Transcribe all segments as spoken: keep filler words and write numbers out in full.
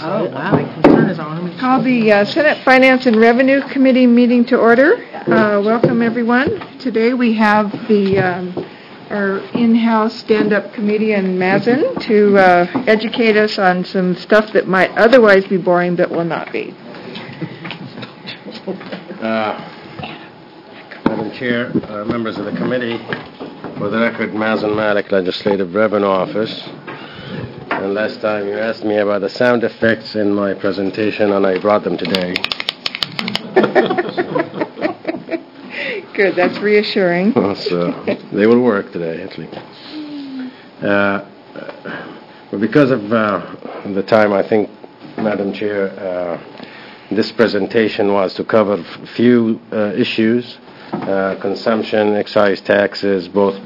Oh, wow, my concern is on. Call the uh, Senate Finance and Revenue Committee meeting to order. Uh, welcome, everyone. Today we have the um, our in-house stand-up comedian, Mazen, to uh, educate us on some stuff that might otherwise be boring but will not be. Uh, Madam Chair, uh, members of the committee, for the record, Mazen Malik, Legislative Revenue Office. And last time you asked me about the sound effects in my presentation, and I brought them today. Good, that's reassuring. So they will work today, at least. Uh, but because of uh, the time, I think, Madam Chair, uh, this presentation was to cover a few uh, issues, uh, consumption, excise taxes, both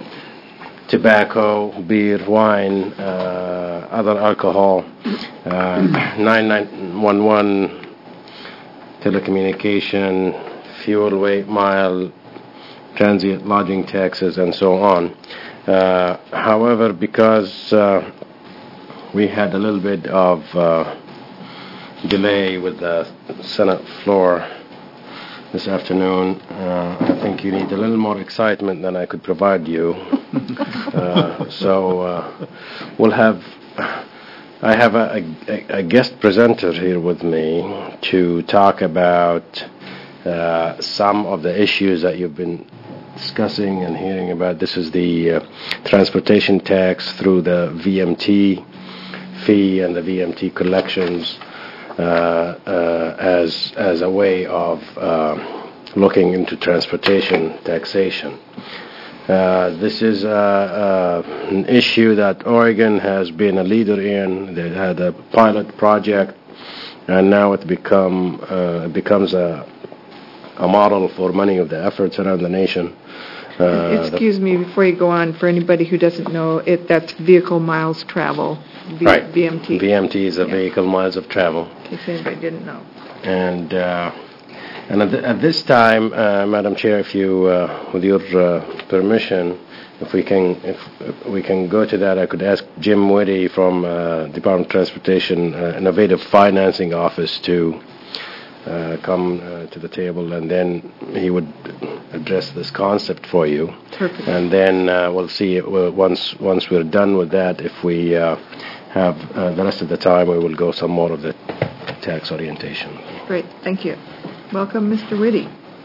tobacco, beer, wine, uh, other alcohol, uh, nine nine one one, telecommunication, fuel weight mile, transient lodging taxes, and so on. Uh, however, because uh, we had a little bit of uh, delay with the Senate floor this afternoon, uh, I think you need a little more excitement than I could provide you. Uh, so uh, we'll have, I have a, a, a guest presenter here with me to talk about uh, some of the issues that you've been discussing and hearing about. This is the uh, transportation tax through the V M T fee and the V M T collections uh, uh, as as a way of uh, looking into transportation taxation. Uh, this is uh, uh, an issue that Oregon has been a leader in. They had a pilot project, and now it become uh, becomes a a model for many of the efforts around the nation. Uh, Excuse me, before you go on, for anybody who doesn't know, it that's vehicle miles travel, v- right. V M T. V M T is a yeah. vehicle miles of travel. In case anybody didn't know. And uh, and at, th- at this time, uh, Madam Chair, if you, uh, with your uh, permission, if we can, if, if we can go to that, I could ask Jim Whitty from uh, Department of Transportation, uh, Innovative Financing Office, to uh, come uh, to the table, and then he would address this concept for you. Perfect. And then uh, we'll see it, well, once once we're done with that, if we uh, have uh, the rest of the time, we will go some more of the tax orientation. Great, thank you. Welcome, Mister Whitty.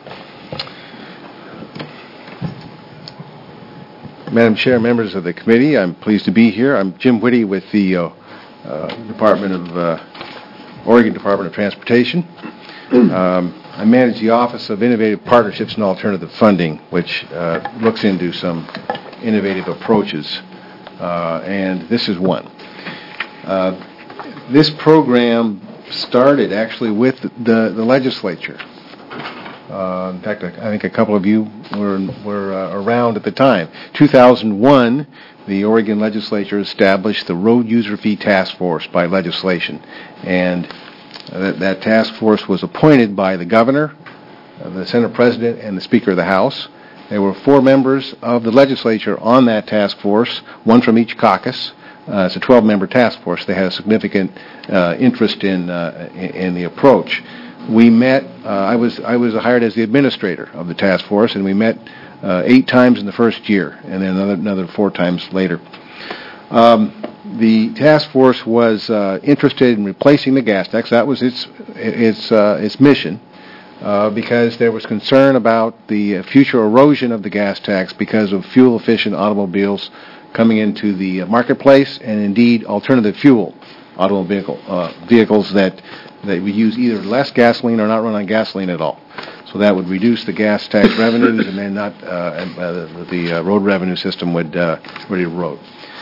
Madam Chair, members of the committee, I'm pleased to be here. I'm Jim Whitty with the uh, uh, Department of uh, Oregon Department of Transportation. Um, I manage the Office of Innovative Partnerships and Alternative Funding, which uh, looks into some innovative approaches, uh, and this is one. Uh, this program started actually with the, the legislature. Uh, in fact, I think a couple of you were were uh, around at the time. two thousand one, the Oregon legislature established the Road User Fee Task Force by legislation, and uh, that, that task force was appointed by the governor, uh, the Senate President, and the Speaker of the House. There were four members of the legislature on that task force, one from each caucus. Uh, it's a twelve-member task force. They had a significant uh, interest in, uh, in in the approach. We met. Uh, I was I was hired as the administrator of the task force, and we met uh, eight times in the first year, and then another another four times later. Um, the task force was uh, interested in replacing the gas tax. That was its its uh, its mission, uh, because there was concern about the future erosion of the gas tax because of fuel-efficient automobiles coming into the marketplace, and indeed alternative fuel automobile uh, vehicles that that would use either less gasoline or not run on gasoline at all. So that would reduce the gas tax revenues, and then not uh, uh, the uh, road revenue system would uh, would erode.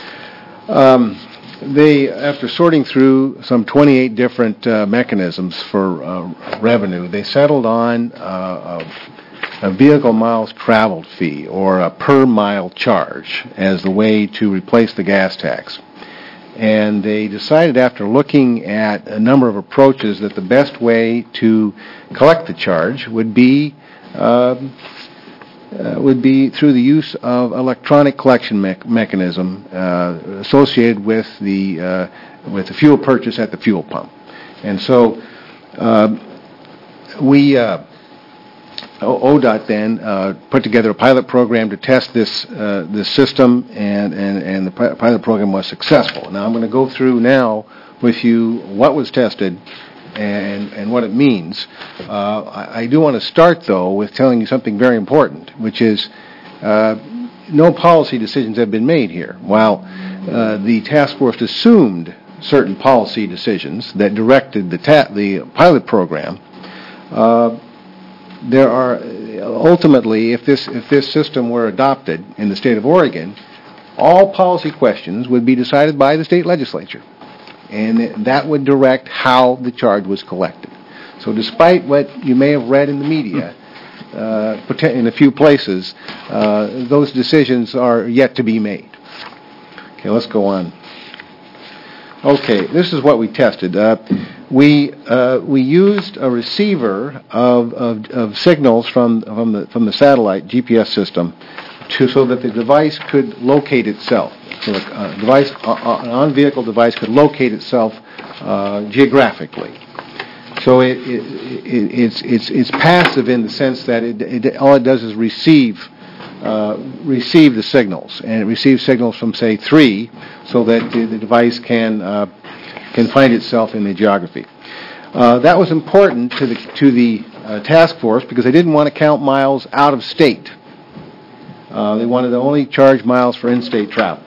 Um, they, after sorting through some twenty-eight different uh, mechanisms for uh, revenue, they settled on uh, a, a vehicle miles traveled fee, or a per mile charge, as the way to replace the gas tax. And they decided, after looking at a number of approaches, that the best way to collect the charge would be uh, uh, would be through the use of electronic collection me- mechanism uh, associated with the uh, with the fuel purchase at the fuel pump. And so uh, we, uh, O D O T then uh, put together a pilot program to test this uh, this system, and, and, and the pilot program was successful. Now I'm going to go through now with you what was tested and, and what it means. Uh, I, I do want to start, though, with telling you something very important, which is uh, no policy decisions have been made here. While uh, the task force assumed certain policy decisions that directed the ta- the pilot program, uh, there are ultimately, if this if this system were adopted in the state of Oregon, all policy questions would be decided by the state legislature, and that would direct how the charge was collected. So despite what you may have read in the media, uh, in a few places, uh, those decisions are yet to be made. Okay, let's go on. Okay, this is what we tested. Uh, we uh, we used a receiver of, of, of signals from from the from the satellite G P S system, to so that the device could locate itself. So the uh, device, uh, an on-vehicle device, could locate itself uh, geographically. So it, it, it it's it's it's passive in the sense that it, it all it does is receive. Uh, receive the signals, and it receives signals from, say, three, so that the, the device can uh, can find itself in the geography. Uh, that was important to the to the uh, task force because they didn't want to count miles out of state. Uh, they wanted to only charge miles for in-state travel.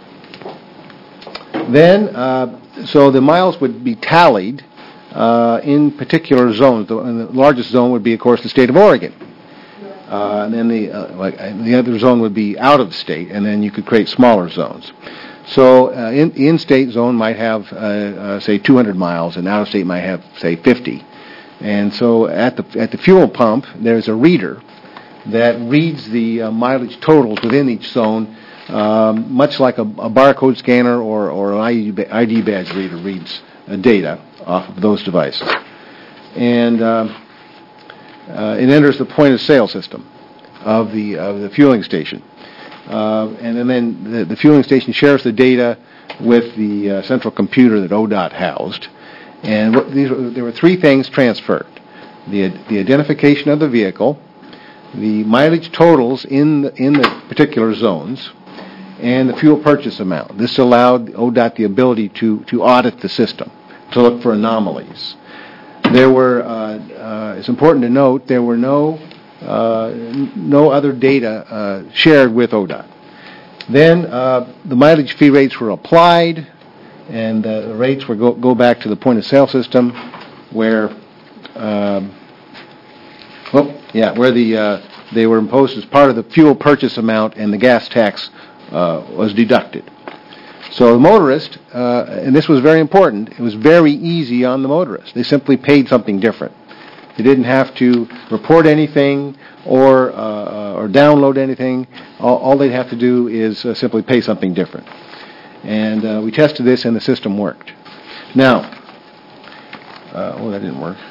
Then, uh, so the miles would be tallied uh, in particular zones. The, and the largest zone would be, of course, the state of Oregon. Uh, and then the uh, like, the other zone would be out of state, and then you could create smaller zones. So uh, in, the in-state zone might have, uh, uh, say, two hundred miles, and out-of-state might have, say, fifty. And so at the at the fuel pump, there's a reader that reads the uh, mileage totals within each zone, um, much like a, a barcode scanner or, or an I D badge reader reads uh, data off of those devices. And Um, Uh, it enters the point-of-sale system of the of the fueling station, uh, and, and then the, the fueling station shares the data with the uh, central computer that O D O T housed. And what these were, there were three things transferred: the the identification of the vehicle, the mileage totals in the, in the particular zones, and the fuel purchase amount. This allowed O D O T the ability to to audit the system, to look for anomalies. There were, uh, uh, it's important to note, there were no uh, no other data uh, shared with O D O T. Then uh, the mileage fee rates were applied, and uh, the rates were go, go back to the point-of-sale system, where, um, well, yeah, where the uh, they were imposed as part of the fuel purchase amount, and the gas tax uh, was deducted. So the motorist, uh, and this was very important, it was very easy on the motorist. They simply paid something different. They didn't have to report anything or uh, or download anything. All, all they'd have to do is uh, simply pay something different. And uh, we tested this, and the system worked. Now, uh, oh, that didn't work.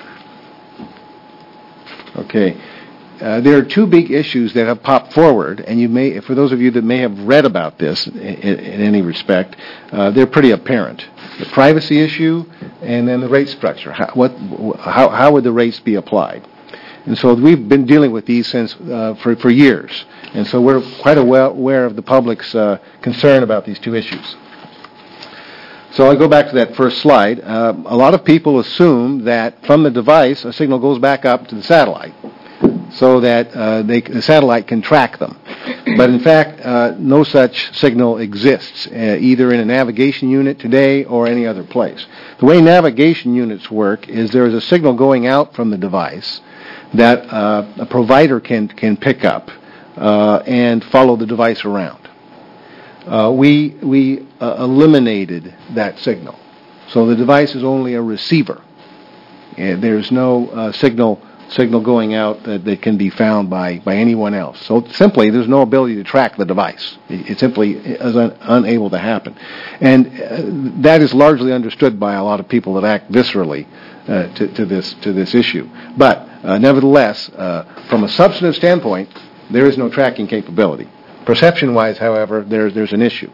Okay. Uh, there are two big issues that have popped forward, and you may, for those of you that may have read about this in, in, in any respect, uh, they're pretty apparent. The privacy issue, and then the rate structure. How, what, how, how would the rates be applied? And so we've been dealing with these since uh, for for years, and so we're quite aware of the public's uh, concern about these two issues. So I go back to that first slide. Uh, a lot of people assume that from the device a signal goes back up to the satellite, so that uh, they, the satellite can track them. But in fact, uh, no such signal exists, uh, either in a navigation unit today or any other place. The way navigation units work is there is a signal going out from the device that uh, a provider can, can pick up uh, and follow the device around. Uh, we we uh, eliminated that signal. So the device is only a receiver. And there's no uh, signal signal going out that, that can be found by, by anyone else. So simply, there's no ability to track the device. It, it simply is un, unable to happen. And uh, that is largely understood by a lot of people that act viscerally uh, to, to this to this issue. But uh, nevertheless, uh, from a substantive standpoint, there is no tracking capability. Perception-wise, however, there's there's an issue.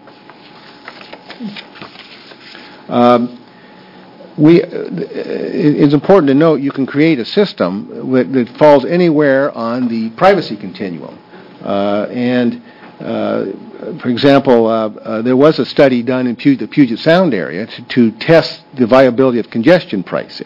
Um, we, uh, it's important to note you can create a system that falls anywhere on the privacy continuum. Uh, and, uh, for example, uh, uh, there was a study done in Puget, the Puget Sound area to, to test the viability of congestion pricing.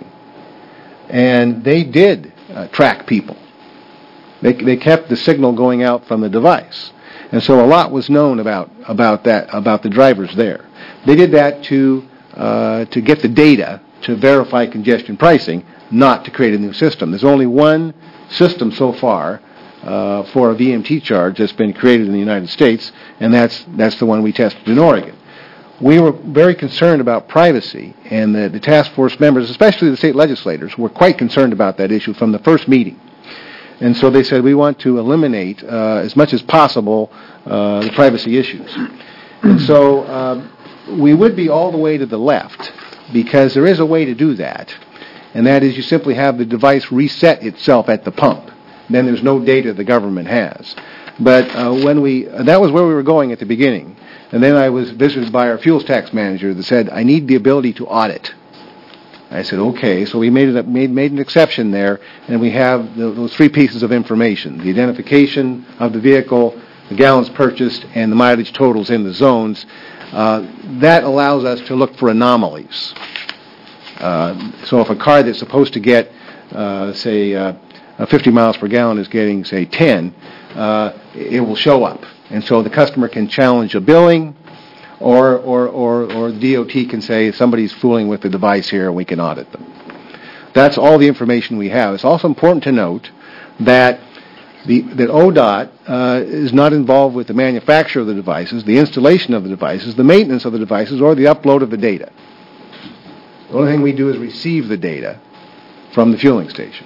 And they did uh, track people. They, they kept the signal going out from the device. And so a lot was known about, about that, about the drivers there. They did that to Uh, to get the data to verify congestion pricing, not to create a new system. There's only one system so far uh, for a V M T charge that's been created in the United States, and that's that's the one we tested in Oregon. We were very concerned about privacy, and the, the task force members, especially the state legislators, were quite concerned about that issue from the first meeting. And so they said, we want to eliminate, uh, as much as possible, uh, the privacy issues. And so um, we would be all the way to the left, because there is a way to do that, and that is you simply have the device reset itself at the pump. Then there's no data the government has. But uh, when we, uh, that was where we were going at the beginning. And then I was visited by our fuels tax manager that said, I need the ability to audit. I said, okay. So we made, it, made, made an exception there, and we have the, those three pieces of information: the identification of the vehicle, the gallons purchased, and the mileage totals in the zones. Uh, that allows us to look for anomalies. Uh, so if a car that's supposed to get, uh, say, uh, fifty miles per gallon is getting, say, ten, uh, it will show up. And so the customer can challenge a billing, or, or, or, or the D O T can say somebody's fooling with the device here and we can audit them. That's all the information we have. It's also important to note that The, that O D O T uh, is not involved with the manufacture of the devices, the installation of the devices, the maintenance of the devices, or the upload of the data. The only thing we do is receive the data from the fueling station.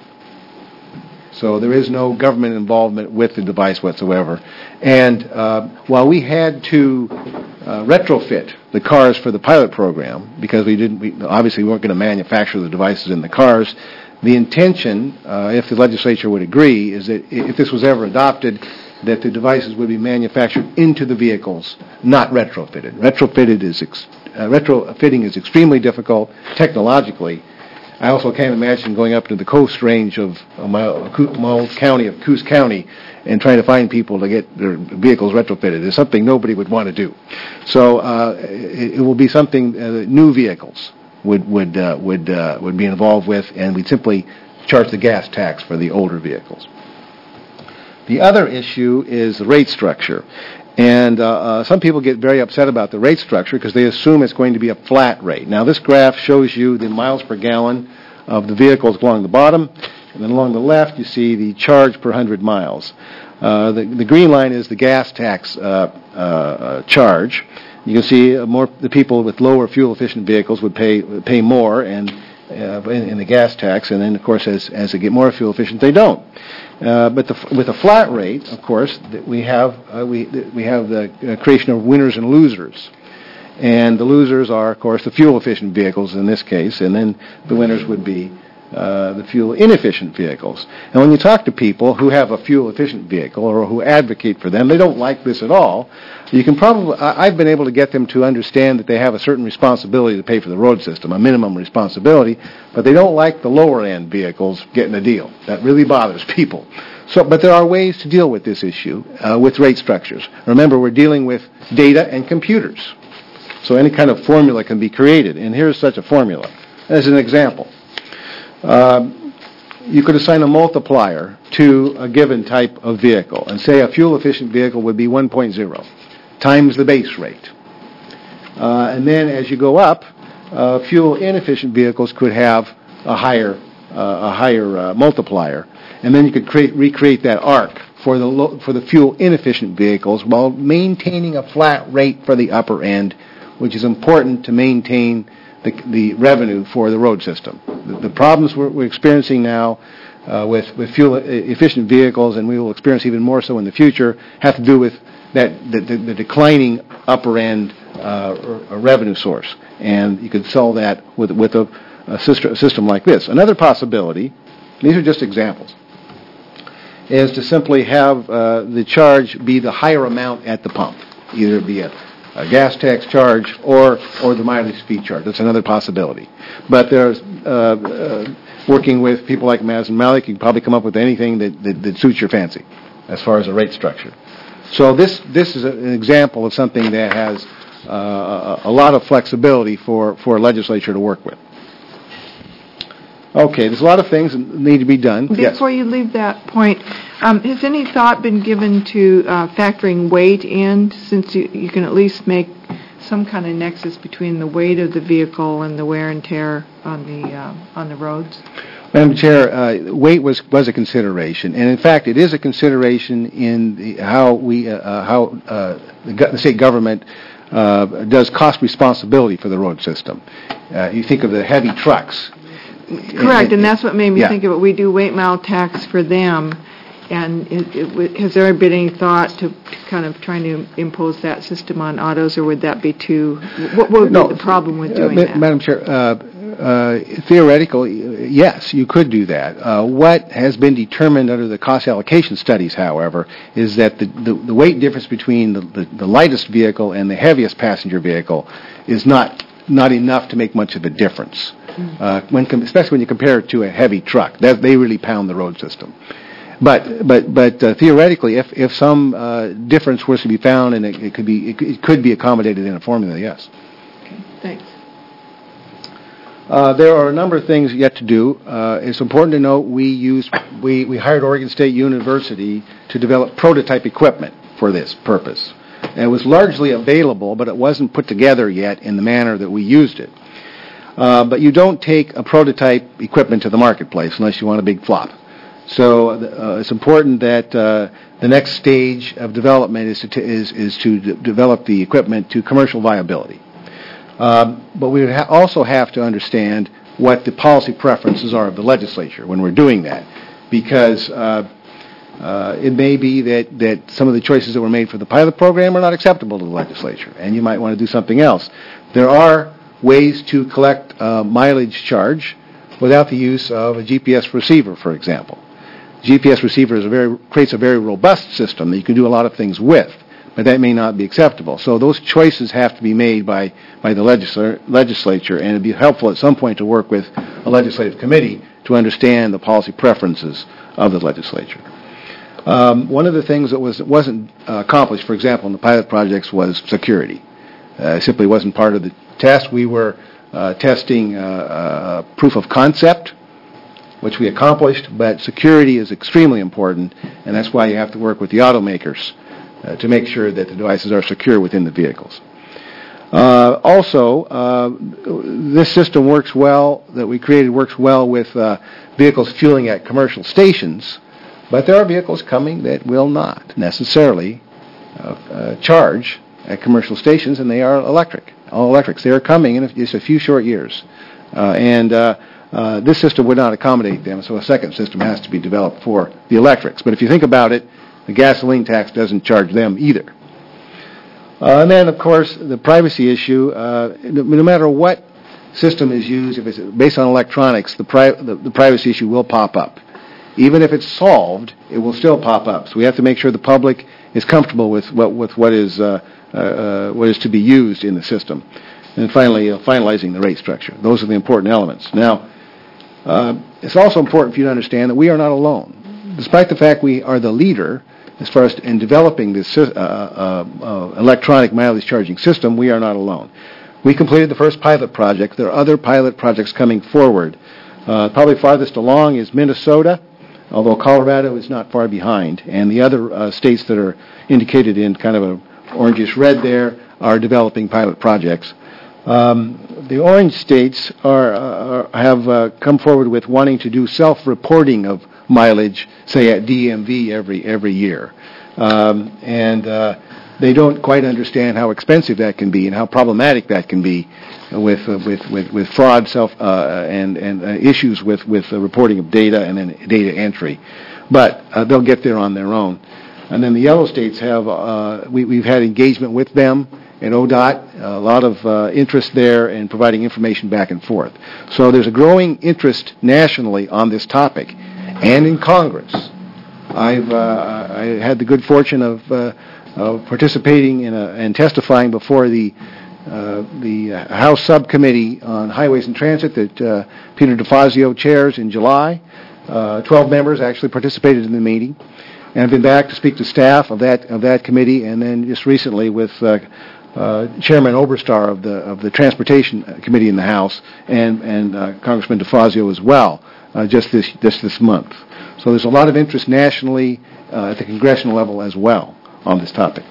So there is no government involvement with the device whatsoever. And uh, while we had to uh, retrofit the cars for the pilot program, because we didn't, we, obviously we weren't going to manufacture the devices in the cars, the intention, uh, if the legislature would agree, is that if this was ever adopted, that the devices would be manufactured into the vehicles, not retrofitted. Retrofitted is ex- uh, retrofitting is extremely difficult technologically. I also can't imagine going up to the coast range of uh, my, my old county of Coos County and trying to find people to get their vehicles retrofitted. It's something nobody would want to do. So uh, it, it will be something, uh, new vehicles would would uh, would uh, would be involved with, and we'd simply charge the gas tax for the older vehicles. The other issue is the rate structure, and uh, uh, some people get very upset about the rate structure because they assume it's going to be a flat rate. Now, this graph shows you the miles per gallon of the vehicles along the bottom, and then along the left you see the charge per hundred miles. Uh, the, the green line is the gas tax uh, uh, charge. You can see uh, more the people with lower fuel-efficient vehicles would pay would pay more and uh, in, in the gas tax, and then of course as as they get more fuel-efficient, they don't. Uh, but the, with a flat rate, of course, we have uh, we we have the uh, creation of winners and losers, and the losers are, of course, the fuel-efficient vehicles in this case, and then the winners would be Uh, the fuel-inefficient vehicles. And when you talk to people who have a fuel-efficient vehicle or who advocate for them, they don't like this at all. You can probably, I, I've been able to get them to understand that they have a certain responsibility to pay for the road system, a minimum responsibility, but they don't like the lower-end vehicles getting a deal. That really bothers people. So, but there are ways to deal with this issue uh, with rate structures. Remember, we're dealing with data and computers. So any kind of formula can be created, and here's such a formula. As an example, Uh, you could assign a multiplier to a given type of vehicle, and say a fuel-efficient vehicle would be one point zero times the base rate. Uh, and then as you go up, uh, fuel-inefficient vehicles could have a higher uh, a higher uh, multiplier, and then you could create recreate that arc for the lo- for the fuel-inefficient vehicles while maintaining a flat rate for the upper end, which is important to maintain The, the revenue for the road system. The, the problems we're, we're experiencing now uh, with, with fuel-efficient vehicles, and we will experience even more so in the future, have to do with that the, the, the declining upper-end uh, revenue source. And you could solve that with, with a, a, system, a system like this. Another possibility, these are just examples, is to simply have uh, the charge be the higher amount at the pump, either be a, a gas tax charge or or the mileage fee charge. That's another possibility. But there's uh, uh, working with people like Maz and Malik, you can probably come up with anything that, that, that suits your fancy as far as a rate structure. So this this is an example of something that has uh, a lot of flexibility for, for a legislature to work with. Okay, there's a lot of things that need to be done. Before yes. you leave that point, um, has any thought been given to uh, factoring weight in, since you, you can at least make some kind of nexus between the weight of the vehicle and the wear and tear on the uh, on the roads? Madam Chair, uh, weight was, was a consideration, and in fact, it is a consideration in the, how we uh, how uh, the, go- the state government uh, does cost responsibility for the road system. Uh, you think of the heavy trucks. Correct, and that's what made me yeah. think of it. We do weight mile tax for them, and it, it, w- has there been any thought to kind of trying to impose that system on autos, or would that be too? What would no, be the problem with uh, doing Ma- that? Madam Chair, uh, uh, theoretically, yes, you could do that. Uh, what has been determined under the cost allocation studies, however, is that the, the, the weight difference between the, the, the lightest vehicle and the heaviest passenger vehicle is not not enough to make much of a difference. Uh, when com- especially when you compare it to a heavy truck, that they really pound the road system. But but but uh, theoretically, if if some uh, difference was to be found, and it, it could be it, could- it could be accommodated in a formula, yes. Okay, thanks. Uh, there are a number of things yet to do. Uh, it's important to note we used we, we hired Oregon State University to develop prototype equipment for this purpose. And it was largely available, but it wasn't put together yet in the manner that we used it. Uh, but you don't take a prototype equipment to the marketplace unless you want a big flop. So uh, it's important that uh, the next stage of development is to t- is is to d- develop the equipment to commercial viability. Um, but we would ha- also have to understand what the policy preferences are of the legislature when we're doing that, because uh, uh, it may be that, that some of the choices that were made for the pilot program are not acceptable to the legislature, and you might want to do something else. There are ways to collect uh, mileage charge without the use of a G P S receiver, for example. G P S receiver is a very, creates a very robust system that you can do a lot of things with, but that may not be acceptable. So those choices have to be made by, by the legisla- legislature, and it would be helpful at some point to work with a legislative committee to understand the policy preferences of the legislature. Um, one of the things that was, wasn't uh, accomplished, for example, in the pilot projects was security. Uh, it simply wasn't part of the test. We were uh, testing uh, uh, proof of concept, which we accomplished, but security is extremely important, and that's why you have to work with the automakers uh, to make sure that the devices are secure within the vehicles. Uh, also, uh, this system works well, that we created works well with uh, vehicles fueling at commercial stations, but there are vehicles coming that will not necessarily uh, uh, charge at commercial stations, and they are electric, all electrics. They are coming in just a few short years. Uh, and uh, uh, this system would not accommodate them, so a second system has to be developed for the electrics. But if you think about it, the gasoline tax doesn't charge them either. Uh, and then, of course, the privacy issue, uh, no, no matter what system is used, if it's based on electronics, the, pri- the, the privacy issue will pop up. Even if it's solved, it will still pop up. So we have to make sure the public is comfortable with what, with what is uh, uh, uh, what is to be used in the system. And finally, uh, finalizing the rate structure. Those are the important elements. Now, uh, it's also important for you to understand that we are not alone. Despite the fact we are the leader as far as in developing this uh, uh, uh, electronic mileage charging system, we are not alone. We completed the first pilot project. There are other pilot projects coming forward. Uh, probably farthest along is Minnesota, although Colorado is not far behind. And the other uh, states that are indicated in kind of a orangish red there are developing pilot projects. Um, the orange states are, uh, have uh, come forward with wanting to do self-reporting of mileage, say at D M V every every year, um, and uh, they don't quite understand how expensive that can be and how problematic that can be with uh, with, with with fraud, self uh, and and uh, issues with with the reporting of data and then data entry. But uh, they'll get there on their own. And then the yellow states have uh, we, we've had engagement with them at O D O T, a lot of uh, interest there in providing information back and forth. So there's a growing interest nationally on this topic and in Congress I've uh, I had the good fortune of, uh, of participating in a, and testifying before the uh, the House Subcommittee on Highways and Transit that uh, Peter DeFazio chairs in July. Uh, Twelve members actually participated in the meeting, and I've been back to speak to staff of that of that committee, and then just recently with uh, uh, Chairman Oberstar of the of the Transportation Committee in the House, and and uh, Congressman DeFazio as well, uh, just this just this month. So there's a lot of interest nationally uh, at the congressional level as well on this topic.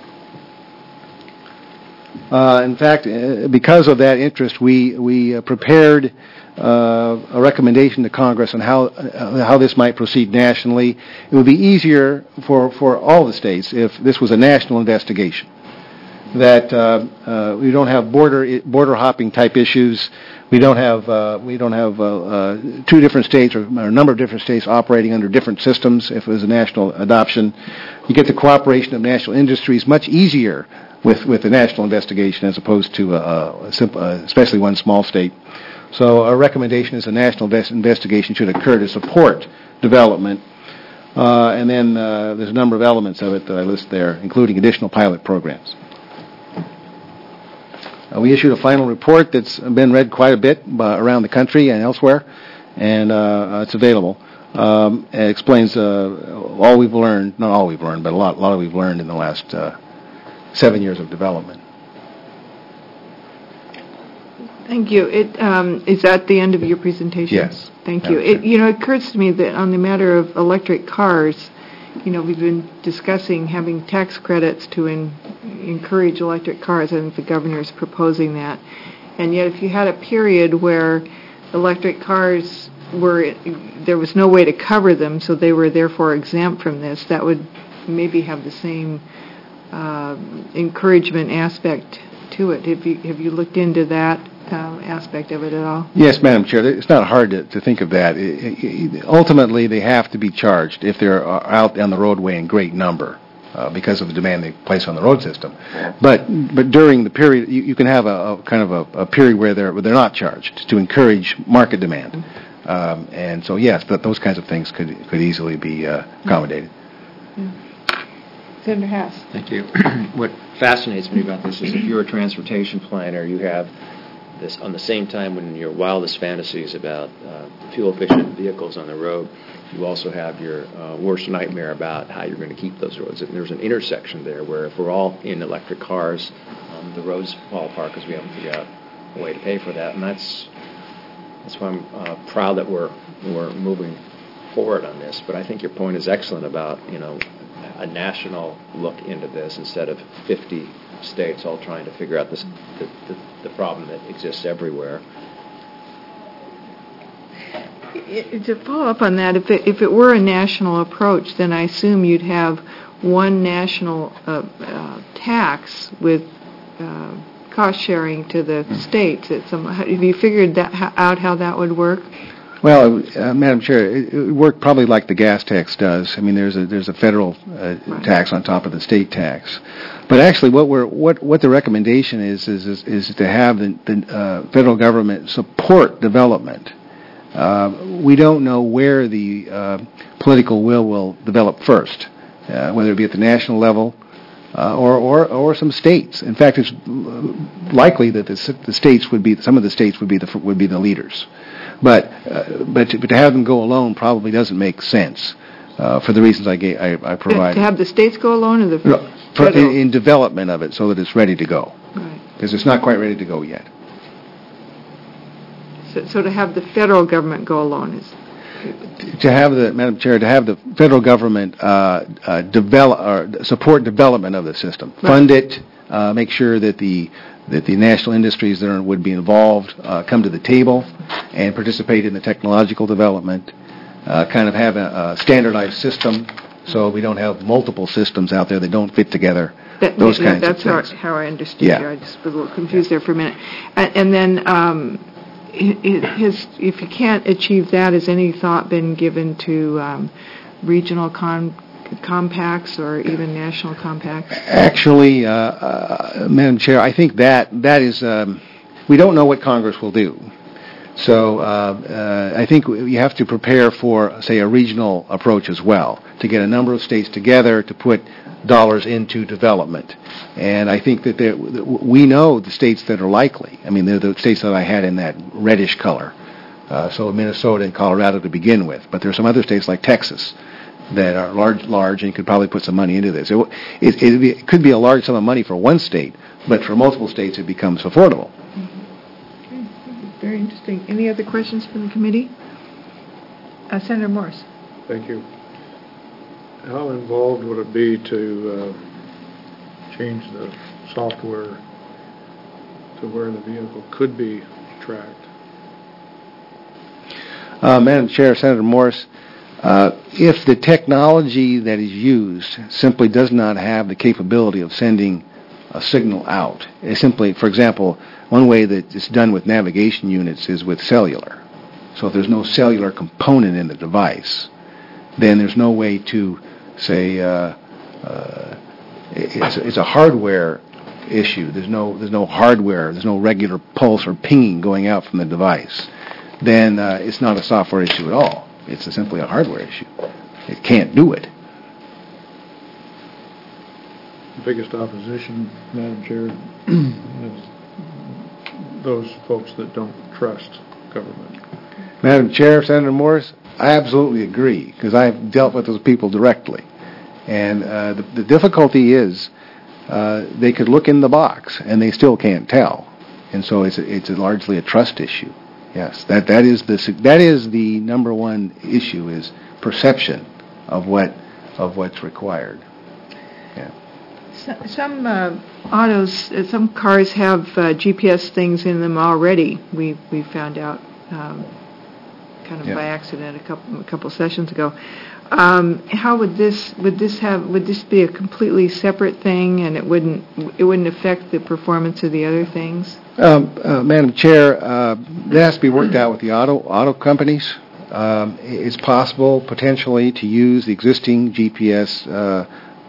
Uh, in fact, uh, because of that interest, we we uh, prepared uh, a recommendation to Congress on how uh, how this might proceed nationally. It would be easier for, for all the states if this was a national investigation. That uh, uh, we don't have border border hopping type issues. We don't have uh, we don't have uh, uh, two different states or, or a number of different states operating under different systems. If it was a national adoption, you get the cooperation of national industries much easier with with the national investigation as opposed to a, a simple, uh, especially one small state. So our recommendation is a national invest- investigation should occur to support development. Uh, and then uh, there's a number of elements of it that I list there, including additional pilot programs. Uh, we issued a final report that's been read quite a bit uh, around the country and elsewhere, and uh, it's available. Um, it explains uh, all we've learned, not all we've learned, but a lot, a lot of we've learned in the last uh, seven years of development. Thank you. It, um, is that the end of your presentation? Yes. Thank you. It, you know, it occurs to me that on the matter of electric cars, you know, we've been discussing having tax credits to in, encourage electric cars. I think the governor is proposing that. And yet if you had a period where electric cars were, there was no way to cover them, so they were therefore exempt from this, that would maybe have the same uh, encouragement aspect to it. Have you, have you looked into that um, aspect of it at all? Yes, Madam Chair. It's not hard to, to think of that. It, it, ultimately, they have to be charged if they're out on the roadway in great number uh, because of the demand they place on the road system. But but during the period, you, you can have a, a kind of a, a period where they're where they're not charged to encourage market demand. Um, and so, yes, that those kinds of things could could easily be uh, accommodated. Yeah. Senator Haas. Thank you. What fascinates me about this is if you're a transportation planner, you have this on the same time when your wildest fantasies about uh, fuel-efficient vehicles on the road, you also have your uh, worst nightmare about how you're going to keep those roads. And there's an intersection there where if we're all in electric cars, um, the roads fall apart because we haven't figured out a way to pay for that. And that's that's why I'm uh, proud that we're we're moving forward on this. But I think your point is excellent about, you know, a national look into this instead of fifty states all trying to figure out this, the, the, the problem that exists everywhere. It, to follow up on that, if it, if it were a national approach, then I assume you'd have one national uh, uh, tax with uh, cost sharing to the states. At some, have you figured that out how that would work? Well, uh, Madam Chair, it, it worked probably like the gas tax does. I mean, there's a there's a federal uh, right. tax on top of the state tax, but actually, what we're what, what the recommendation is is is, is to have the, the uh, federal government support development. Uh, we don't know where the uh, political will will develop first, uh, whether it be at the national level uh, or or or some states. In fact, it's likely that the, the states would be some of the states would be the would be the leaders. But uh, but, to, but to have them go alone probably doesn't make sense uh, for the reasons I gave, I, I provided. To have the states go alone or the no, for, in, in development of it so that it's ready to go. Right. Because it's not quite ready to go yet. So, so to have the federal government go alone is... To have the, Madam Chair, to have the federal government uh, uh, develop or support development of the system, right. Fund it, uh, make sure that the that the national industries that are, would be involved uh, come to the table and participate in the technological development, uh, kind of have a, a standardized system so we don't have multiple systems out there that don't fit together, that, those yeah, kinds that's of things. That's how, how I understood yeah. you. I just was a little confused yeah. there for a minute. And, and then um, his, if you can't achieve that, has any thought been given to um, regional con compacts or even national compacts? Actually, uh, uh, Madam Chair, I think that that is, um, we don't know what Congress will do. So uh, uh, I think you have to prepare for, say, a regional approach as well, to get a number of states together to put dollars into development. And I think that there, we know the states that are likely. I mean, they're the states that I had in that reddish color. Uh, so Minnesota and Colorado to begin with. But there are some other states like Texas that are large, large, and could probably put some money into this. It, it, it, be, it could be a large sum of money for one state, but for multiple states it becomes affordable. Okay. Very interesting. Any other questions from the committee? Uh, Senator Morse. Thank you. How involved would it be to uh, change the software to where the vehicle could be tracked? Uh, Madam Chair, Senator Morse, uh, if the technology that is used simply does not have the capability of sending a signal out, it's simply, for example, one way that it's done with navigation units is with cellular. So if there's no cellular component in the device, then there's no way to, say, uh, uh, it's, it's a hardware issue. There's no, there's no hardware, there's no regular pulse or pinging going out from the device. Then uh, it's not a software issue at all. It's a, simply a hardware issue. It can't do it. The biggest opposition, Madam Chair, is those folks that don't trust government. Madam Chair, Senator Morris, I absolutely agree, because I've dealt with those people directly. And uh, the, the difficulty is uh, they could look in the box, and they still can't tell. And so it's a, it's a largely a trust issue. Yes, that that is the that is the number one issue, is perception of what of what's required. Yeah. So, some uh, autos, uh, some cars have uh, G P S things in them already. We we found out um, kind of yeah. by accident a couple a couple sessions ago. Um, how would this would this have would this be a completely separate thing, and it wouldn't it wouldn't affect the performance of the other things? Um, uh, Madam Chair, uh, that has to be worked out with the auto auto companies. Um, it's possible potentially to use the existing G P S uh,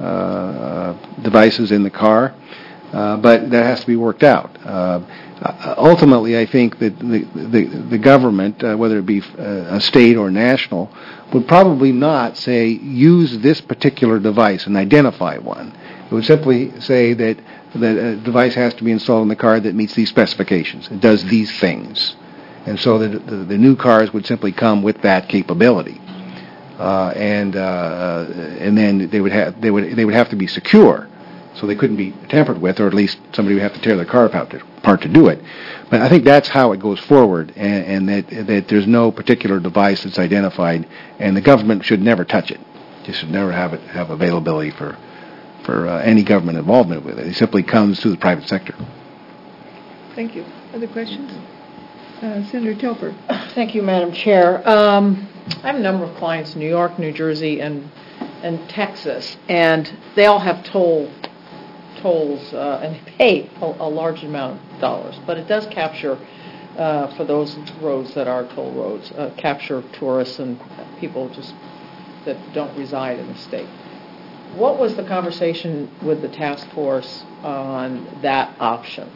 uh, devices in the car, uh, but that has to be worked out. Uh, ultimately, I think that the the, the government, uh, whether it be uh, a state or national, would probably not say use this particular device and identify one. It would simply say that that a device has to be installed in the car that meets these specifications. It does these things. And so the, the, the new cars would simply come with that capability. Uh, and uh, and then they would have they would they would have to be secure, so they couldn't be tampered with, or at least somebody would have to tear their car apart to, apart to do it. But I think that's how it goes forward, and, and that that there's no particular device that's identified, and the government should never touch it. They should never have it have availability for. for uh, any government involvement with it. It simply comes to the private sector. Thank you. Other questions? Uh, Senator Telfer. Thank you, Madam Chair. Um, I have a number of clients in New York, New Jersey, and and Texas, and they all have toll tolls, uh, and they pay a, a large amount of dollars. But it does capture, uh, for those roads that are toll roads, uh, capture tourists and people just that don't reside in the state. What was the conversation with the task force on that option?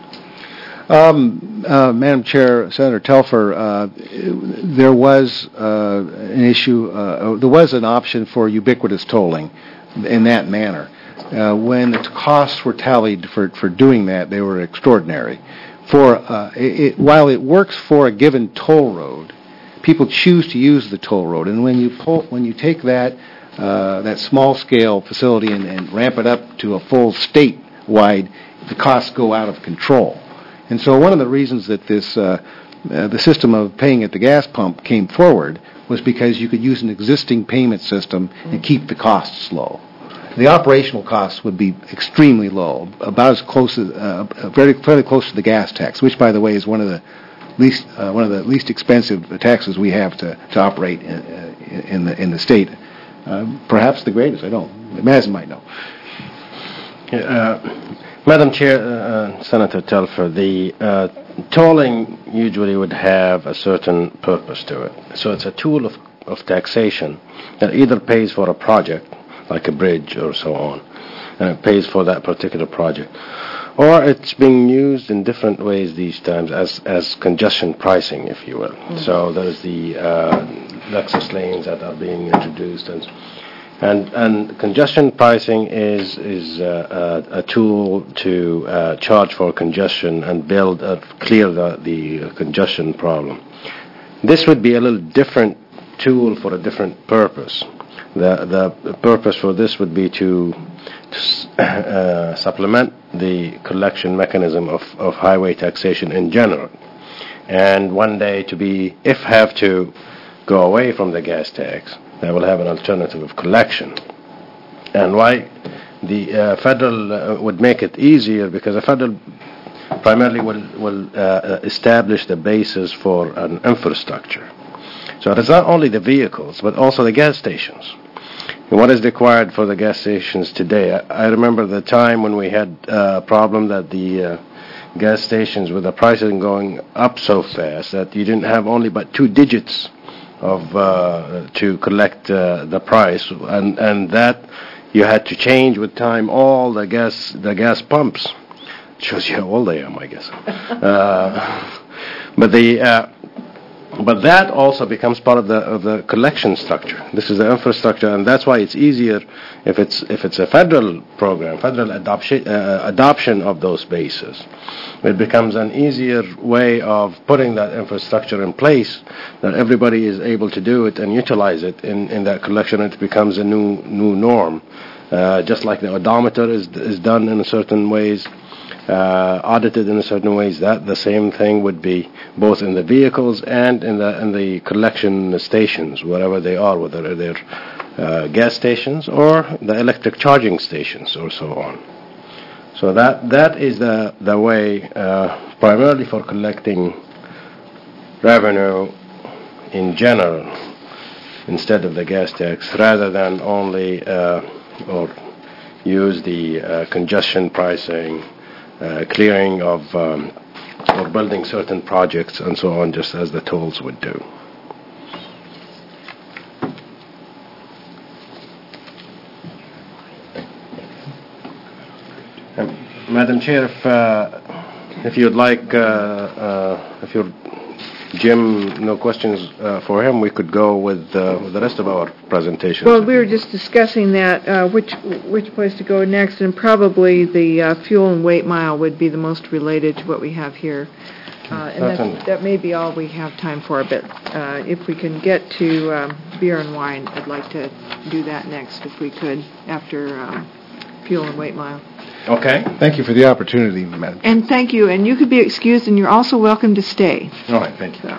Um, uh, Madam Chair, Senator Telfer, uh, there was uh, an issue, uh, there was an option for ubiquitous tolling in that manner. Uh, when the costs were tallied for, for doing that, they were extraordinary. For uh, it, while it works for a given toll road, people choose to use the toll road, and when you pull, when you take that Uh, that small-scale facility and, and ramp it up to a full state-wide, the costs go out of control. And so one of the reasons that this uh, uh, the system of paying at the gas pump came forward was because you could use an existing payment system and keep the costs low. The operational costs would be extremely low, about as close as uh, very fairly close to the gas tax, which, by the way, is one of the least uh, one of the least expensive taxes we have to to operate in, uh, in the in the state. Uh, perhaps the greatest, I don't. Mazin might know. Uh, Madam Chair, uh, Senator Telfer, the uh, tolling usually would have a certain purpose to it. So it's a tool of, of taxation that either pays for a project, like a bridge or so on, and it pays for that particular project, or it's being used in different ways these times as, as congestion pricing, if you will. Mm-hmm. So there's the uh, Lexus lanes that are being introduced, and and, and congestion pricing is is uh, a, a tool to uh, charge for congestion and build uh, clear the, the congestion problem. This would be a little different tool for a different purpose. The the purpose for this would be to, to uh, supplement the collection mechanism of, of highway taxation in general, and one day to be, if have to, go away from the gas tax, they will have an alternative of collection. And why the uh, federal uh, would make it easier, because the federal primarily will will uh, establish the basis for an infrastructure. So it is not only the vehicles, but also the gas stations. And what is required for the gas stations today? I, I remember the time when we had a problem that the uh, gas stations, with the pricing going up so fast, that you didn't have only but two digits of uh, to collect uh, the price, and and that you had to change with time all the gas the gas pumps. Shows you how old I am, I guess. uh, but the uh, But that also becomes part of the of the collection structure. This is the infrastructure, and that's why it's easier if it's if it's a federal program, federal adoption uh, adoption of those bases. It becomes an easier way of putting that infrastructure in place, that everybody is able to do it and utilize it in, in that collection. It becomes a new new norm, uh, just like the odometer is is done in certain ways. Uh, audited in certain ways, that the same thing would be both in the vehicles and in the in the collection stations, wherever they are, whether they're uh, gas stations or the electric charging stations or so on. So that that is the the way, uh, primarily for collecting revenue in general, instead of the gas tax, rather than only uh, or use the uh, congestion pricing, Uh, clearing of um, or building certain projects and so on, just as the tolls would do. Um, Madam Chair, if uh, if you'd like, uh, uh, if you're Jim, no questions uh, for him, we could go with, uh, with the rest of our presentation. Well, we were just discussing that, uh, which which place to go next, and probably the uh, fuel and weight mile would be the most related to what we have here. Uh, and that's, that may be all we have time for, but uh, if we can get to um, beer and wine, I'd like to do that next, if we could, after um, fuel and weight mile. Okay. Thank you for the opportunity, Madam Chair. And thank you, and you could be excused, and you're also welcome to stay. All right, thank you. So.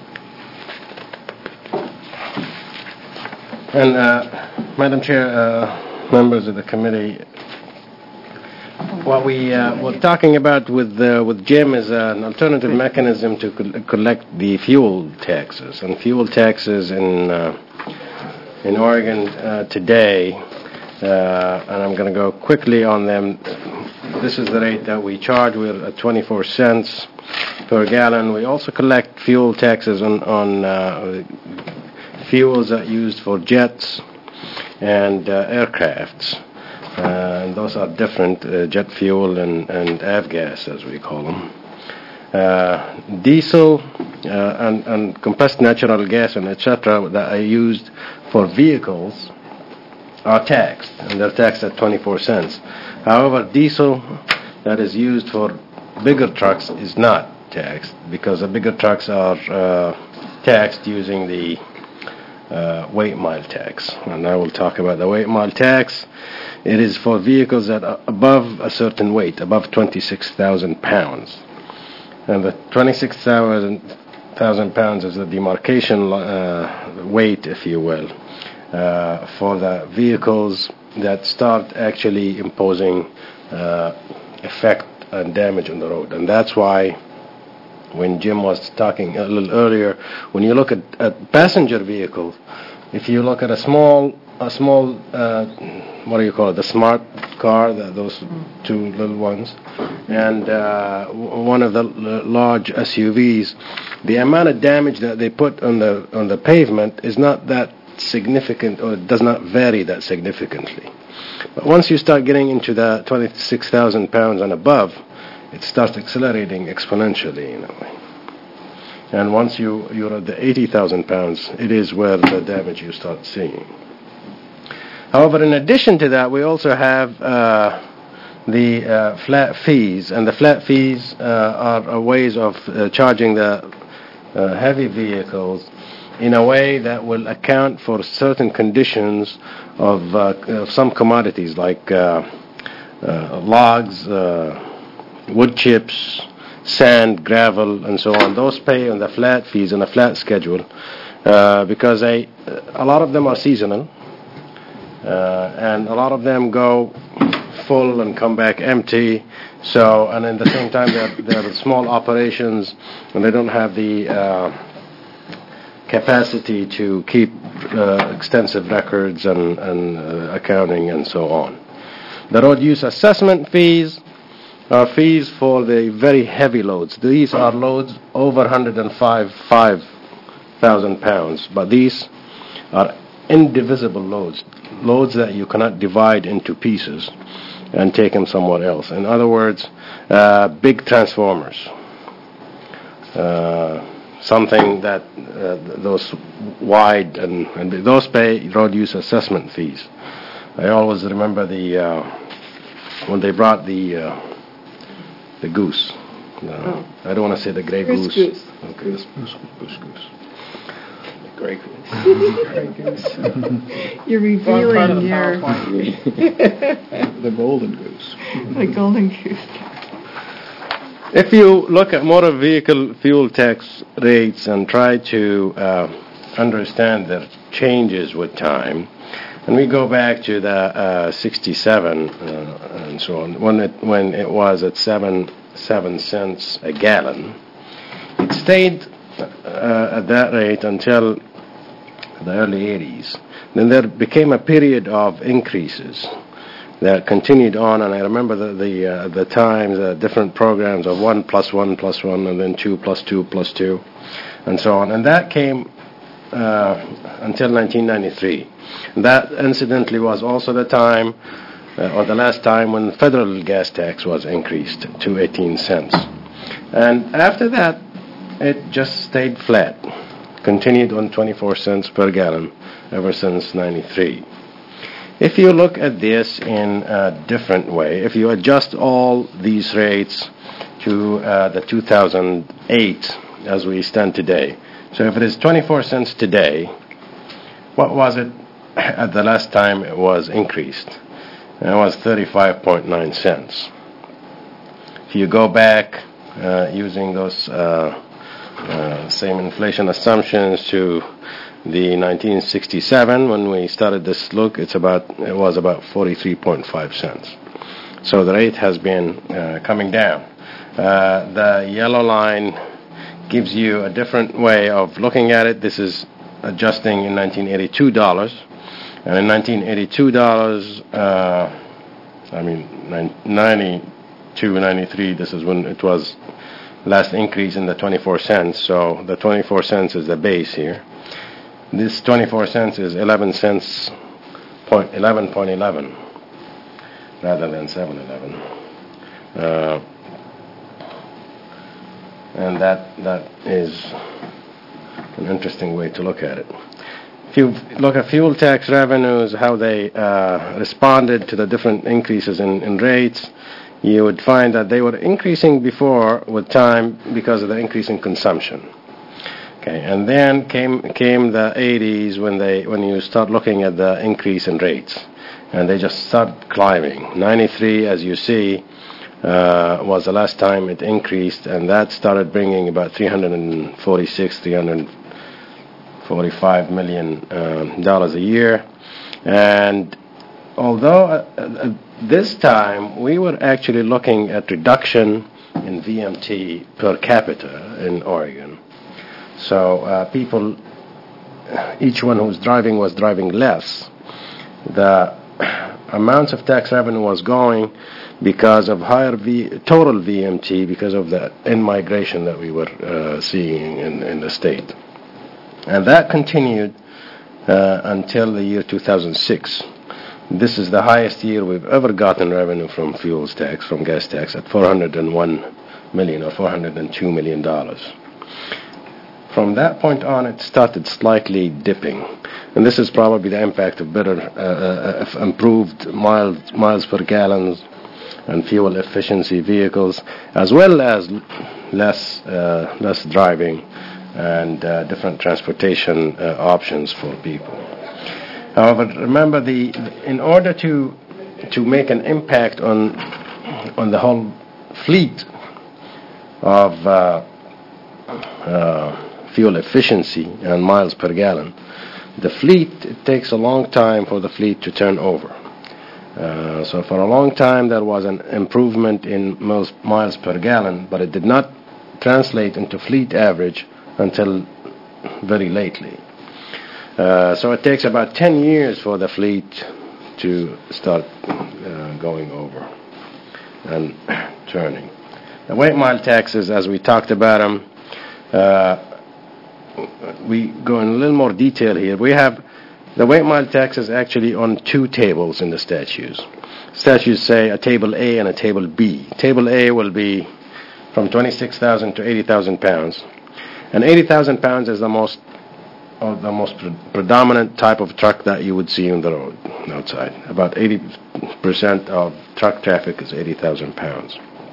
And, uh, Madam Chair, uh, members of the committee, what we uh, were talking about with uh, with Jim is an alternative mechanism to co- collect the fuel taxes. And fuel taxes in uh, in Oregon uh, today. Uh, and I'm going to go quickly on them. This is the rate that we charge. We're at twenty-four cents per gallon. We also collect fuel taxes on, on uh, fuels that are used for jets and uh, aircrafts. Uh, and those are different, uh, jet fuel and, and avgas, as we call them. Uh, diesel uh, and, and compressed natural gas and et cetera that are used for vehicles are taxed, and they're taxed at twenty-four cents. However, diesel that is used for bigger trucks is not taxed, because the bigger trucks are uh, taxed using the uh, weight mile tax. And I will talk about the weight mile tax. It is for vehicles that are above a certain weight, above twenty-six thousand pounds. And the twenty-six thousand pounds is the demarcation uh, weight, if you will, Uh, for the vehicles that start actually imposing uh, effect and damage on the road. And that's why when Jim was talking a little earlier, when you look at, at passenger vehicles, if you look at a small, a small, uh, what do you call it, the smart car, the, those two little ones, and uh, w- one of the l- large S U Vs, the amount of damage that they put on the on the pavement is not that significant, or it does not vary that significantly. But once you start getting into the twenty-six thousand pounds and above, it starts accelerating exponentially in a way. And once you, you're at the eighty thousand pounds, it is where the damage you start seeing. However, in addition to that, we also have uh, the uh, flat fees, and the flat fees uh, are, are ways of uh, charging the uh, heavy vehicles in a way that will account for certain conditions of, uh, of some commodities like uh, uh, logs, uh, wood chips, sand, gravel, and so on. Those pay on the flat fees on a flat schedule uh, because they, a lot of them are seasonal, uh, and a lot of them go full and come back empty. So, and at the same time, they're, they're small operations, and they don't have the uh, capacity to keep uh, extensive records and, and uh, accounting and so on. The road use assessment fees are fees for the very heavy loads. These are loads over one hundred five thousand pounds, but these are indivisible loads, loads that you cannot divide into pieces and take them somewhere else. In other words, uh, big transformers, uh, something that uh, those wide, and, and those pay road use assessment fees. I always remember the uh, when they brought the uh, the goose. No, oh. I don't want to say the gray Goose goose. goose. Okay. Goose, goose, goose, goose. The gray goose. Gray goose. You're Wrong part of revealing the your, PowerPoint. The golden goose. the golden goose. If you look at motor vehicle fuel tax rates and try to uh, understand their changes with time, and we go back to the uh, sixty-seven uh, and so on, when it when it was at seven seven cents a gallon, it stayed uh, at that rate until the early eighties. Then there became a period of increases that continued on, and I remember the the, uh, the times, uh, different programs of one plus one plus one, and then two plus two plus two, and so on, and that came uh, until nineteen ninety-three. That, incidentally, was also the time, uh, or the last time, when the federal gas tax was increased to eighteen cents. And after that, it just stayed flat, continued on twenty-four cents per gallon ever since ninety-three. If you look at this in a different way, if you adjust all these rates to uh, the two thousand eight as we stand today, so if it is twenty-four cents today, what was it at the last time it was increased? It was thirty-five point nine cents. If you go back uh, using those uh, uh, same inflation assumptions to the nineteen sixty-seven, when we started this look, it's about it was about forty-three point five cents. So the rate has been uh, coming down. Uh, the yellow line gives you a different way of looking at it. This is adjusting in nineteen eighty-two dollars, and in nineteen eighty-two dollars, uh, I mean ninety-two, ninety-three. This is when it was last increase in the twenty-four cents. So the twenty-four cents is the base here. This twenty-four cents is eleven cents, point eleven point eleven, rather than seven eleven, uh, and that that is an interesting way to look at it. If you look at fuel tax revenues, how they uh, responded to the different increases in, in rates, you would find that they were increasing before with time because of the increase in consumption. Okay, and then came came the eighties when they when you start looking at the increase in rates, and they just start climbing. ninety-three, as you see, uh, was the last time it increased, and that started bringing about three hundred forty-six, three hundred forty-five million um, dollars a year. And although uh, uh, this time we were actually looking at reduction in V M T per capita in Oregon. So uh, people, each one who was driving was driving less. The amounts of tax revenue was going because of higher v, total V M T, because of the in-migration that we were uh, seeing in, in the state. And that continued uh, until the year two thousand six, This is the highest year we've ever gotten revenue from fuels tax, from gas tax, at four hundred one million dollars or four hundred two million dollars. From that point on, it started slightly dipping, and this is probably the impact of better, uh, uh, improved miles, miles per gallon and fuel efficiency vehicles, as well as less, uh, less driving and uh, different transportation uh, options for people. However, remember, the in order to to make an impact on on the whole fleet of uh, uh, fuel efficiency and miles per gallon, the fleet, it takes a long time for the fleet to turn over. Uh, so for a long time there was an improvement in most miles per gallon, but it did not translate into fleet average until very lately. Uh, so it takes about ten years for the fleet to start uh, going over and turning. The weight mile taxes, as we talked about them, uh, we go in a little more detail here. We have the weight mile taxes actually on two tables in the statutes. Statutes say a table A and a table B. Table A will be from twenty-six thousand to eighty thousand pounds. And eighty thousand pounds is the most or the most pre- predominant type of truck that you would see on the road outside. About eighty percent of truck traffic is eighty thousand pounds.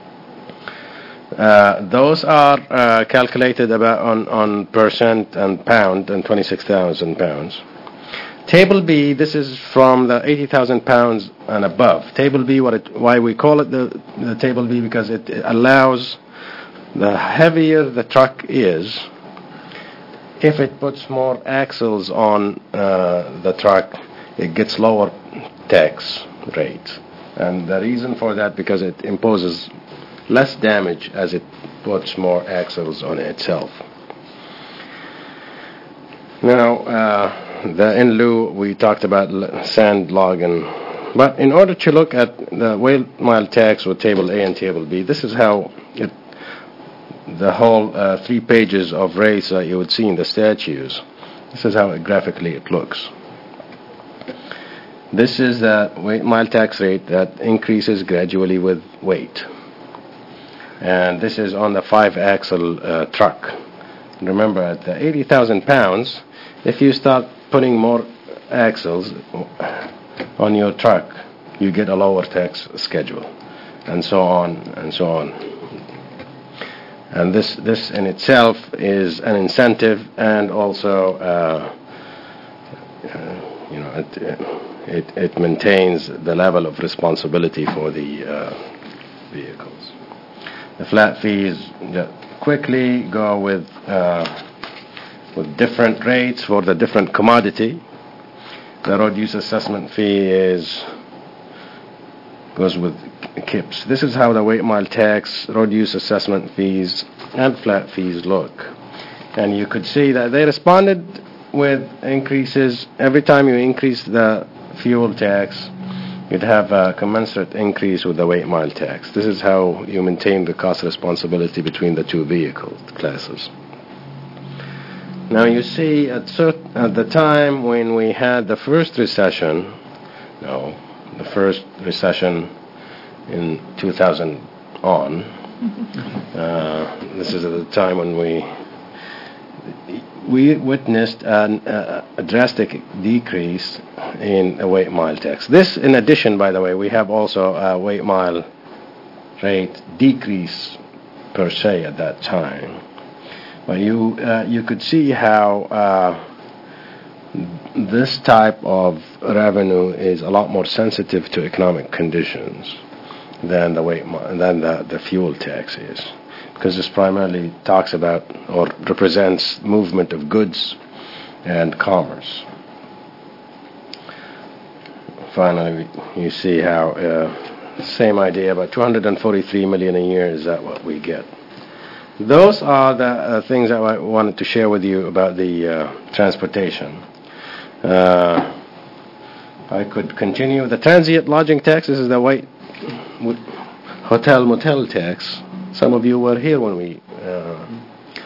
Uh, those are uh, calculated about on, on percent and pound and twenty-six thousand pounds. Table B, this is from the eighty thousand pounds and above. Table B, what it, why we call it the, the Table B, because it, it allows, the heavier the truck is, if it puts more axles on uh, the truck, it gets lower tax rate. And the reason for that, because it imposes less damage as it puts more axles on itself. Now, uh, the in lieu, we talked about sand logging. But in order to look at the weight mile tax with Table A and Table B, this is how it the whole uh, three pages of rates that you would see in the statutes. This is how it graphically it looks. This is the weight mile tax rate that increases gradually with weight. And this is on the five-axle uh, truck. Remember, at the eighty thousand pounds, if you start putting more axles on your truck, you get a lower tax schedule, and so on, and so on. And this, this in itself is an incentive, and also, uh, uh, you know, it, it it maintains the level of responsibility for the uh, vehicles. The flat fees quickly go with uh, with different rates for the different commodity. The road use assessment fee is goes with K I P S. This is how the weight mile tax, road use assessment fees, and flat fees look. And you could see that they responded with increases. Every time you increase the fuel tax, you'd have a commensurate increase with the weight mile tax. This is how you maintain the cost responsibility between the two vehicle classes. Now you see, at, cert- at the time when we had the first recession, no, the first recession in two thousand on, uh, this is at the time when we we witnessed an, uh, a drastic decrease in a weight mile tax. This, in addition, by the way, we have also a weight mile rate decrease per se at that time. But you uh, you could see how uh, this type of revenue is a lot more sensitive to economic conditions than the weight mi- than the, the fuel tax is, because this primarily talks about or represents movement of goods and commerce. Finally, you see how uh, same idea, about two hundred forty-three million a year, is that what we get. Those are the uh, things that I wanted to share with you about the uh, transportation. Uh, I could continue. The transient lodging tax, this is the white hotel motel tax. Some of you were here when we uh,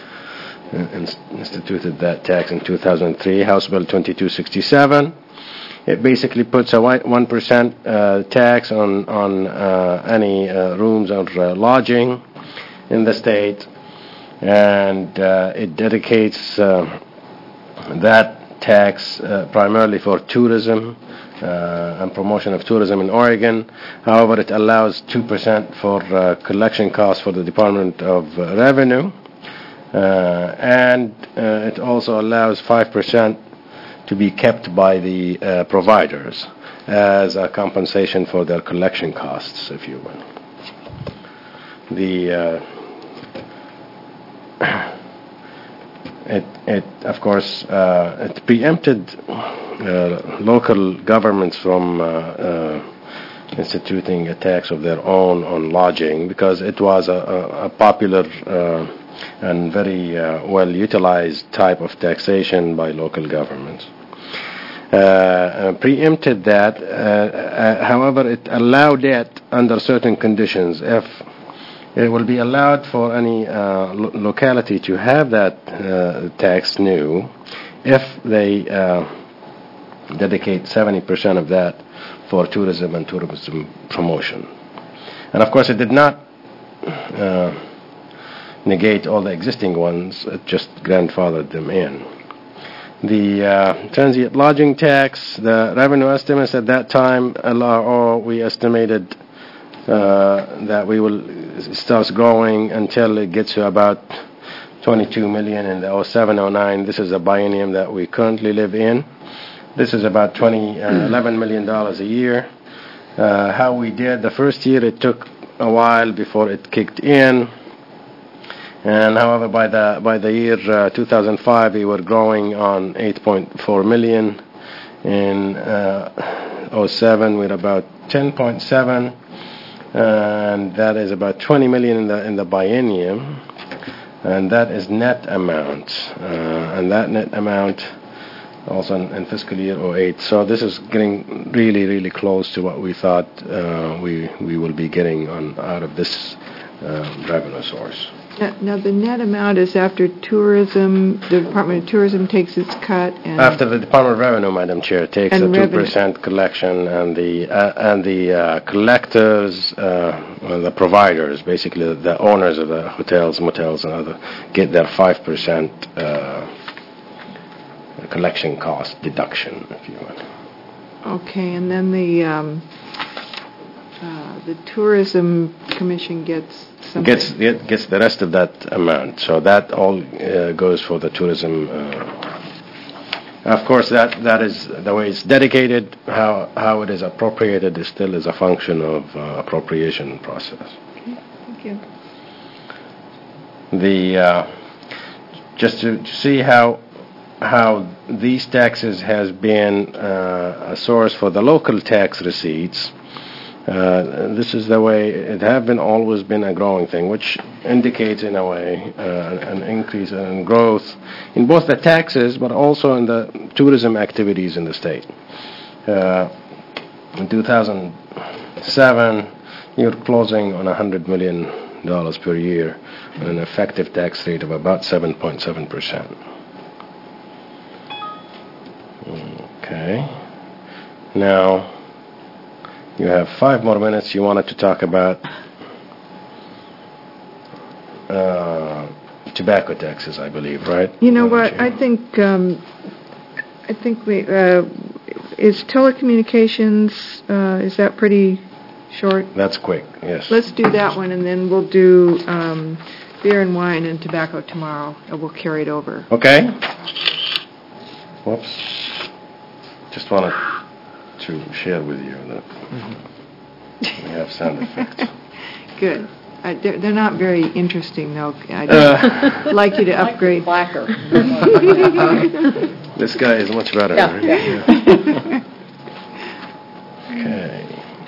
instituted that tax in two thousand three, House Bill twenty-two sixty-seven. It basically puts a one percent uh, tax on, on uh, any uh, rooms or uh, lodging in the state, and uh, it dedicates uh, that tax uh, primarily for tourism uh, and promotion of tourism in Oregon. However, it allows two percent for uh, collection costs for the Department of uh, Revenue, uh, and uh, it also allows five percent to be kept by the uh, providers as a compensation for their collection costs, if you will. The uh, it, it of course uh, it preempted uh, local governments from uh, uh, instituting a tax of their own on lodging, because it was a, a, a popular uh, and very uh, well utilized type of taxation by local governments. Uh, uh, preempted that, uh, uh, however, it allowed that under certain conditions. If it will be allowed for any uh, lo- locality to have that uh, tax new, if they uh, dedicate seventy percent of that for tourism and tourism promotion. And of course, it did not uh, negate all the existing ones, it just grandfathered them in. The uh, transient lodging tax, the revenue estimates at that time, L R O, we estimated uh, that we will it starts growing until it gets to about twenty-two million in the oh seven oh nine. This is a biennium that we currently live in. This is about twenty, uh, eleven million dollars a year. Uh, how we did the first year, it took a while before it kicked in. And however, by the by the year uh, two thousand five, we were growing on eight point four million. In uh, oh seven, we're about ten point seven, and that is about twenty million in the in the biennium, and that is net amount, uh, and that net amount also in, in fiscal year oh eight. So this is getting really, really close to what we thought uh, we we will be getting on out of this uh, revenue source. Now, now, the net amount is after tourism, the Department of Tourism takes its cut, and After the Department of Revenue, Madam Chair, takes And a two revenue. percent collection, and the uh, and the uh, collectors, uh, well, the providers, basically the, the owners of the hotels, motels, and other, get their five percent uh, collection cost deduction, if you will. okay, and then the um, uh, the Tourism Commission gets something. Gets it gets the rest of that amount, so that all uh, goes for the tourism. Uh, of course, that that is the way it's dedicated. How how it is appropriated is still is a function of uh, appropriation process. Okay, thank you. The uh, just to, to see how how these taxes has been uh, a source for the local tax receipts. Uh, this is the way it have been always been a growing thing, which indicates in a way uh, an increase in growth in both the taxes but also in the tourism activities in the state. Uh, in two thousand seven, you're closing on one hundred million dollars per year, an effective tax rate of about seven point seven percent. Okay. Now, you have five more minutes. You wanted to talk about uh, tobacco taxes, I believe, right? You know Madam what? Chair? I think um, I think we uh, is telecommunications. Uh, is that pretty short? That's quick. Yes. Let's do that one, and then we'll do um, beer and wine and tobacco tomorrow, and we'll carry it over. Okay. Whoops. Just wanted to share with you that we have sound effects. Good. Uh, they're, they're not very interesting, though. I'd Uh, like you to I like upgrade. Blacker. This guy is much better. Yeah, right? yeah. Okay.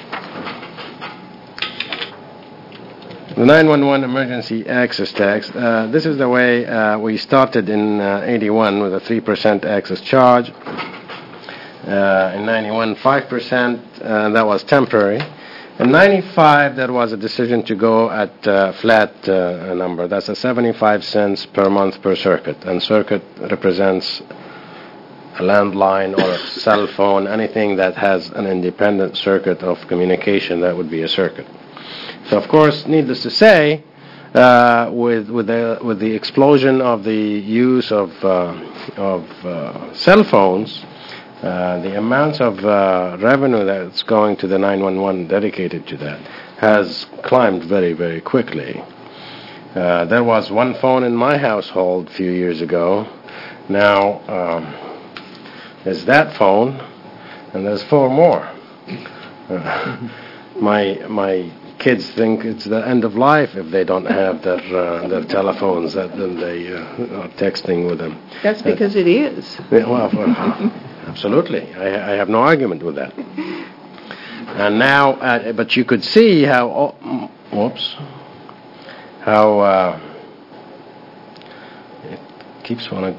The nine one one emergency access tax. Uh, this is the way uh, we started in uh, eighty-one with a three percent access charge. Uh, in ninety-one, five percent, uh, that was temporary. In ninety-five, there was a decision to go at uh, flat uh, number. That's a seventy-five cents per month per circuit, and circuit represents a landline or a cell phone, anything that has an independent circuit of communication, that would be a circuit. So, of course, needless to say, uh, with with the with the explosion of the use of uh, of uh, cell phones, uh, the amounts of uh, revenue that's going to the nine one one dedicated to that has climbed very, very quickly. Uh, there was one phone in my household a few years ago. Now, um, there's that phone, and there's four more. Uh, my my kids think it's the end of life if they don't have their uh, their telephones, that then they uh, are texting with them. That's because it is. Yeah, well, well, absolutely. I, I have no argument with that. And now, uh, but you could see how, oh, whoops, how uh, it keeps on.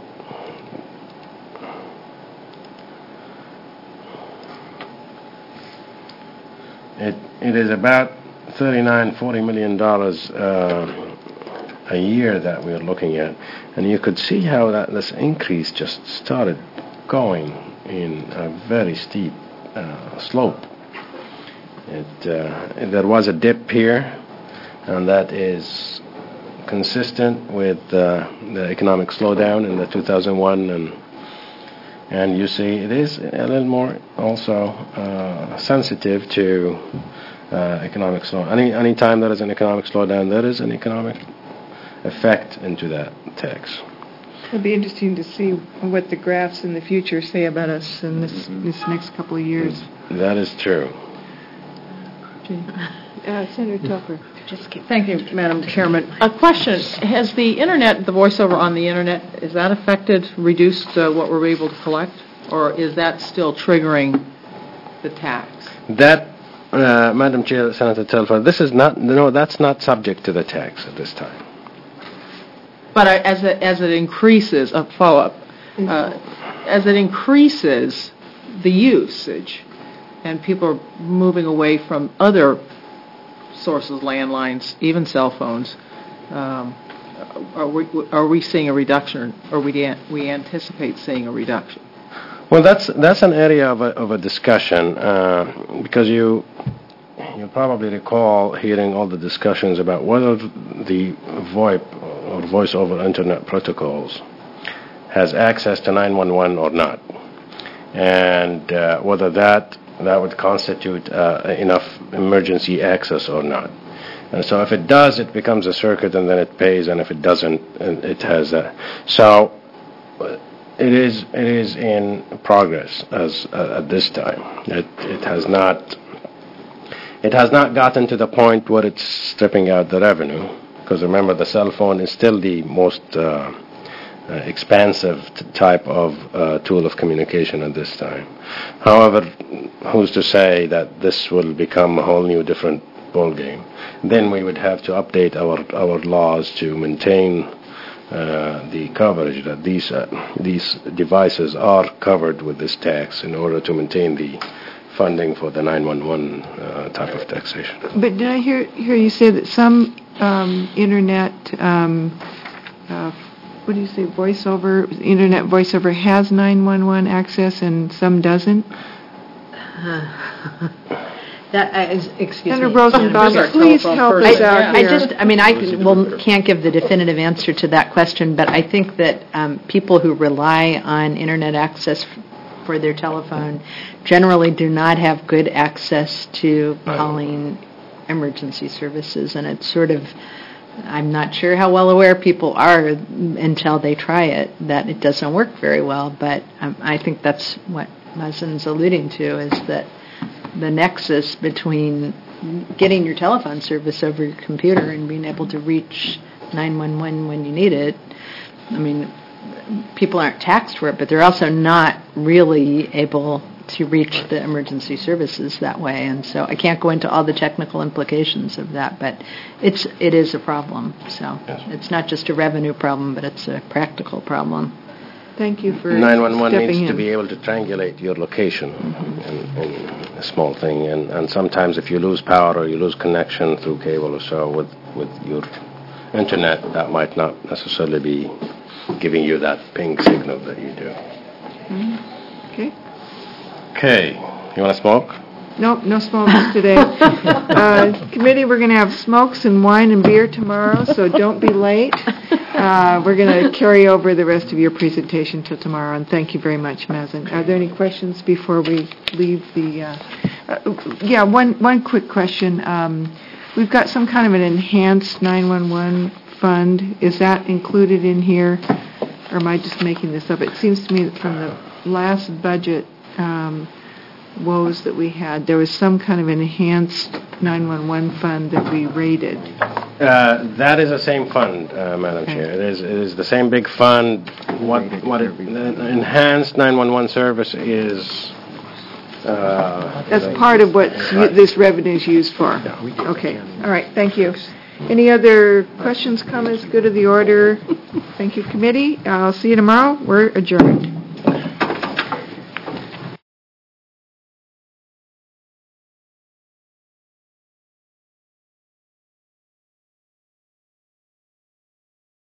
It it is about thirty-nine, forty million dollars uh, a year that we're looking at, and you could see how that this increase just started going in a very steep uh, slope. It uh, there was a dip here, and that is consistent with uh, the economic slowdown in the two thousand one, and and you see it is a little more also uh, sensitive to uh, economic slow. Any any time there is an economic slowdown, there is an economic effect into that tax. It'll be interesting to see what the graphs in the future say about us in this this next couple of years. That is true. Uh, Senator Tupper. Just keep. Thank you, Madam Chairman. A question: has the internet, the voiceover on the internet, is that affected, reduced uh, what we're able to collect, or is that still triggering the tax? That, uh, Madam Chair, Senator Telfer, this is not. No, that's not subject to the tax at this time. But I, as it as it increases, a follow-up, uh, as it increases the usage, and people are moving away from other sources, landlines, even cell phones, um, are we are we seeing a reduction, or we we anticipate seeing a reduction? Well, that's that's an area of a of a discussion uh, because you you probably recall hearing all the discussions about whether the VoIP or Voice over Internet protocols has access to nine one one or not, and uh, whether that that would constitute uh, enough emergency access or not. And so if it does, it becomes a circuit, and then it pays, and if it doesn't, it has that. So it is it is in progress as uh, at this time. It it has not it has not gotten to the point where it's stripping out the revenue, because remember, the cell phone is still the most uh, Uh, expansive t- type of uh, tool of communication at this time. However, who's to say that this will become a whole new different ballgame? Then we would have to update our our laws to maintain uh, the coverage that these uh, these devices are covered with this tax in order to maintain the funding for the nine one one uh, type of taxation. But did I hear hear you say that some um, internet um, uh, what do you say, voiceover, internet voiceover has nine one one access and some doesn't? That uh, is, excuse Senator me. Rosenbaum, Yeah. please help us I, out I here. just, I mean, I well, can't give the definitive answer to that question, but I think that um, people who rely on internet access f- for their telephone generally do not have good access to calling emergency services, and it's sort of, I'm not sure how well aware people are until they try it, that it doesn't work very well, but um, I think that's what Mazen's alluding to, is that the nexus between getting your telephone service over your computer and being able to reach nine one one when you need it. I mean, people aren't taxed for it, but they're also not really able to reach the emergency services that way, and so I can't go into all the technical implications of that, but it's it is a problem. So it's not just a revenue problem, but it's a practical problem. Thank you for nine one one stepping needs in. to be able to triangulate your location, mm-hmm. in, in a small thing, and, and sometimes if you lose power or you lose connection through cable or so with, with your internet, that might not necessarily be giving you that ping signal that you do. Okay. Okay, you want to smoke? Nope, no smokes today. Uh, Committee, we're going to have smokes and wine and beer tomorrow, so don't be late. Uh, We're going to carry over the rest of your presentation till tomorrow, and thank you very much, Mazen. Are there any questions before we leave the, uh, uh, yeah, one, one quick question. Um, We've got some kind of an enhanced nine one one fund. Is that included in here, or am I just making this up? It seems to me that from the last budget, um, woes that we had, there was some kind of enhanced nine one one fund that we rated. Uh, That is the same fund, uh, Madam Okay. Chair. It is, it is the same big fund. What, what it, the enhanced nine one one service is, uh... That's part of what this revenue is used for. Okay, all right, thank you. Any other questions, comments, good of the order? Thank you, committee. I'll see you tomorrow. We're adjourned.